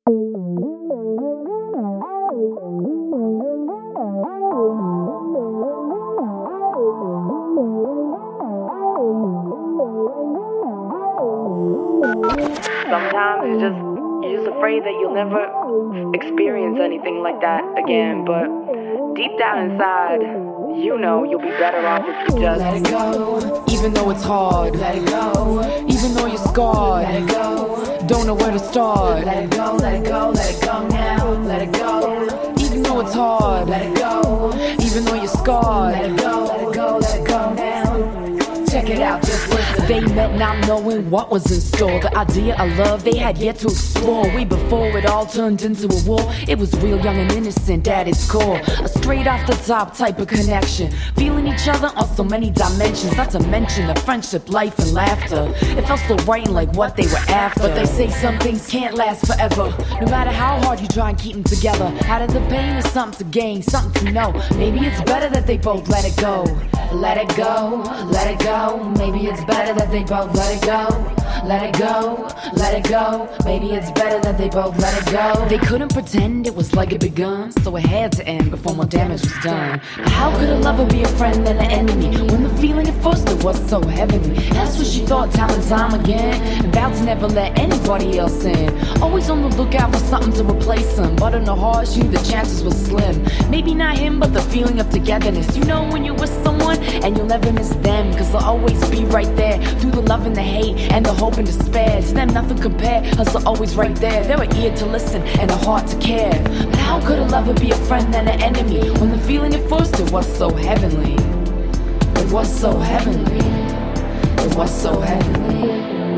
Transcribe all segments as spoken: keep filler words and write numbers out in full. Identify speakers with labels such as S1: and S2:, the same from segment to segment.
S1: Sometimes you just you're just afraid that you'll never experience anything like that again, but deep down inside, you know you'll be better off if you just
S2: let it go. Even though it's hard, let it go. Even though you're scarred, let it go. Don't know where to start, let it go, let it go, let it go now, let it go. Even though it's hard, let it go. Even though you're scarred, let it go, let it go, let it go now. Check it out, just listen. They met not knowing what was in store. The idea of love they had yet to explore. Way before it all turned into a war. It was real, young and innocent at its core. A straight off the top type of connection. Feeling each other on so many dimensions. Not to mention the friendship, life, and laughter. It felt so right and like what they were after. But they say some things can't last forever. No matter how hard you try and keep them together. Out of the pain is something to gain, something to know. Maybe it's better that they both let it go. Let it go, let it go. Maybe it's better that they both let it go. Let it go, let it go. Maybe it's better that they both let it go. They couldn't pretend it was like it begun, so it had to end before more damage was done. How could a lover be a friend and an enemy when the feeling at first it was so heavenly? That's what she thought time and time again, and vowed to never let anybody else in. Always on the lookout for something to replace him, but in her heart she knew the chances were slim. Maybe not him, but the feeling of togetherness. You know when you're with someone and you'll never miss them, cause they'll always be right there through the love and the hate and the hope and despair. To them nothing compared, cause they're always right there. They're an ear to listen and a heart to care. But how could a lover be a friend and an enemy when the feeling at first it was so heavenly? It was so heavenly. It was so heavenly.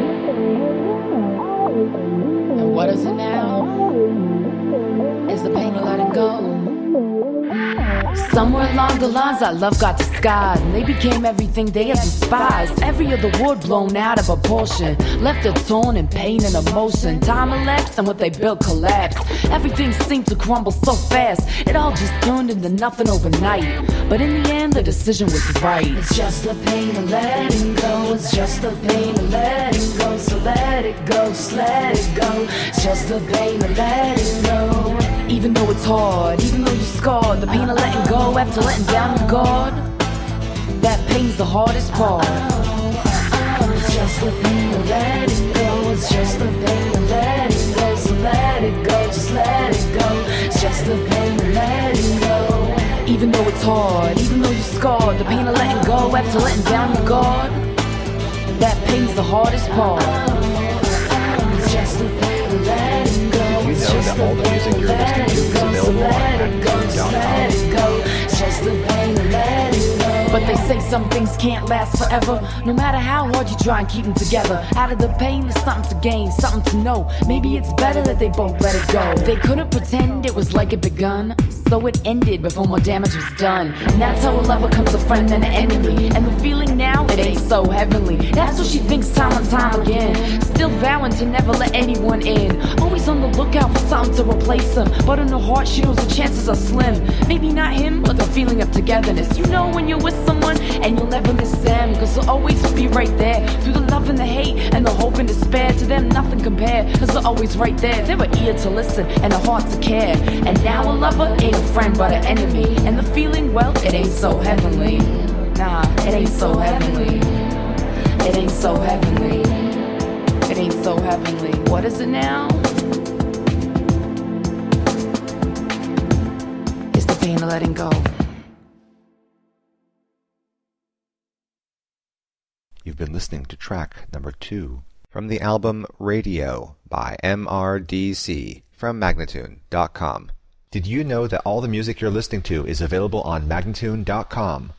S2: And what is it now? Is the pain of letting go? Somewhere along the lines our love got disguised, and they became everything they had despised. Every other word blown out of proportion, left a tone in pain and emotion. Time elapsed and what they built collapsed. Everything seemed to crumble so fast, it all just turned into nothing overnight. But in the end the decision was right. It's just the pain of letting go. It's just the pain of letting go. So let it go, just let it go. It's just the pain of letting go. Even though it's hard, even though you're scarred, the pain of letting go after letting down your guard, that pain's the hardest part. It's just the pain of letting go. It's just the pain of letting go. So let it go, just let it go. It's just the pain of letting go. Even though it's hard, even though you're scarred, the pain of letting go after letting down your guard, that pain's the hardest part. It's just the pain of letting go.
S3: You know that all the music you're listening to is available on Magnitude dot com.
S2: But they say some things can't last forever. No matter how hard you try and keep them together. Out of the pain there's something to gain, something to know. Maybe it's better that they both let it go. They couldn't pretend it was like it begun, so it ended before more damage was done. And that's how a lover becomes a friend and an enemy. And the feeling now, it ain't so heavenly. That's what she thinks time and time again. Still vowing to never let anyone in. Always on the lookout for something to replace him, but in her heart she knows the chances are slim. Maybe not him, but the feeling of togetherness. You know when you're with someone and you'll never miss them, cause they'll always be right there through the love and the hate and the hope and despair. To them nothing compared, cause they're always right there. They're an ear to listen and a heart to care. And now a lover ain't a friend but an enemy, and the feeling, well, it ain't so heavenly. Nah, it ain't so heavenly. It ain't so heavenly. It ain't so heavenly. What is it now? It's the pain of letting go.
S3: You've been listening to track number two from the album Radio by M R D C from Magnitude dot com. Did you know that all the music you're listening to is available on Magnitude dot com?